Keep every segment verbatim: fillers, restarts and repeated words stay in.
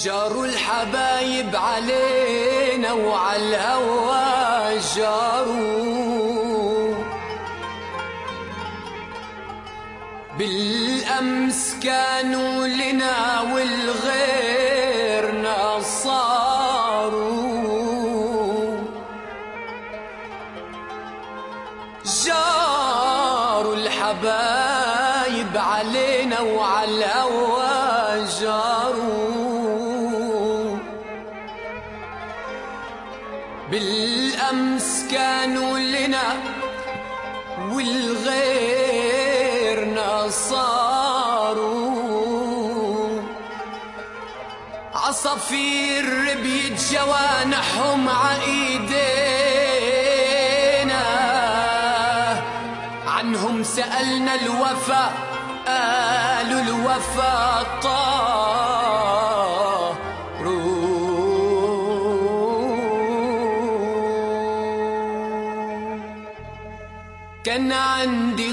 جاروا الحبايب علينا وعلى الهوى جاروا، بالأمس كانوا لنا والغيرنا صاروا. جاروا الحبايب علينا وعلى الهوى جاروا، بالأمس كانوا لنا والغيرنا صاروا. عصافير بيد جوانحهم عايدينا، عنهم سألنا الوفا قالوا الوفا طاروا. كان عندي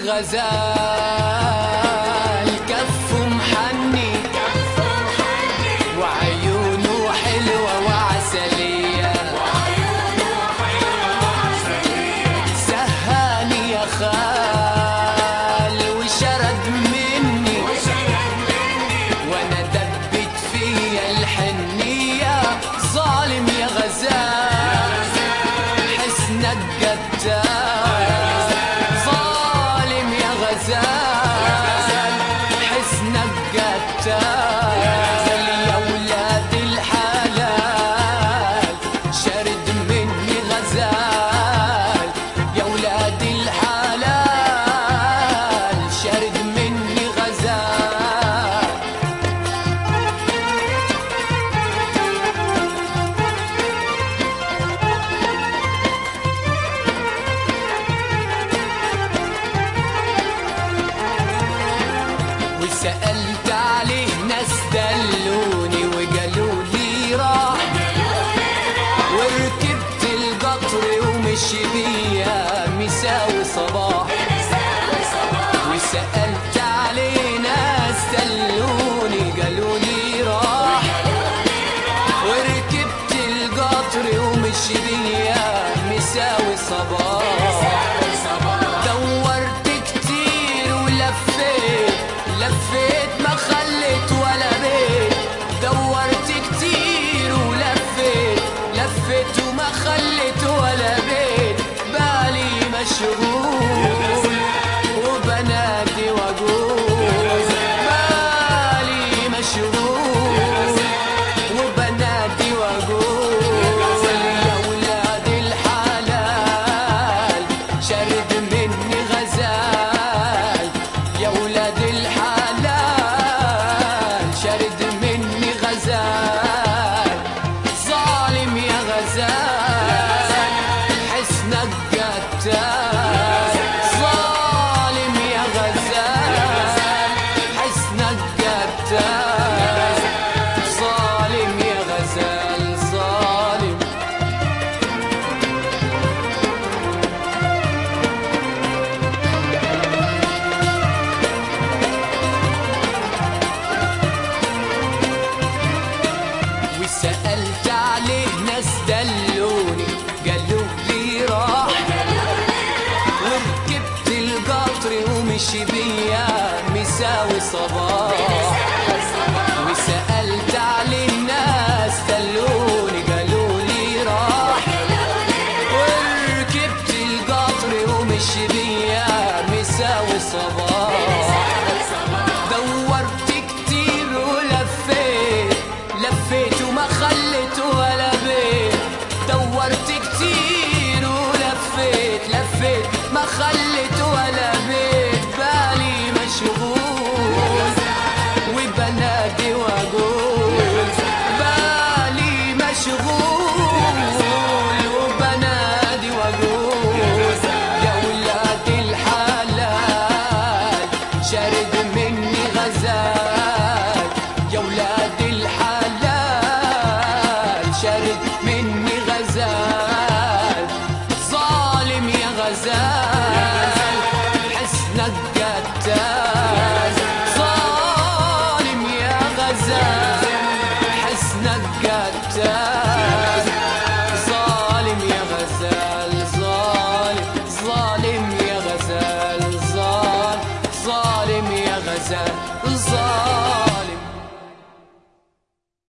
غزال كفه محني وعيونه حلوة وعسلية، سهاني يا خال وشرد مني وانا دبت فيا الحنية. ظالم يا غزال حسنك قتال، ظالم يا غزال حسنك قتال. يا ولاد الحلال شرد مني غزال، يا ولاد الحلال شرد مني غزال. وسألت عليه ناس دلوني وقالوا لي راح، وركبت القطر ومشي بيا مساوي صباح. وسألت عليه ناس دلوني قالوا لي راح، وركبت القطر ومشي بيا مساوي صباح. دورت كتير ولفيت لفيت ما خليت ولا بيت، دورت كتير ولفيت لفيت وما خليت ولا بيت. بالي مشغول وبنادي واقول، بالي مشغول وبنادي واقول. يا ولاد الحلال شرد مني غزال، يا ولاد الحلال شرد مني غزال. ظالم يا غزال حسنك قتال، ظالم يا غزال حسنك قتال. ظالم يا غزال ظالم. وسألت عليه ناس دلوني قالوا لي راح، وركبت القطر ومشي بيا مساوي صباح. وسألت عليه ناس دلوني قالوا لي راح، وركبت القطر ومشي بيا مساوي صباح. دورت كتير ولفيت لفيت وما خليت ولا بيت، دورت كتير ولفيت لفيت ما خليت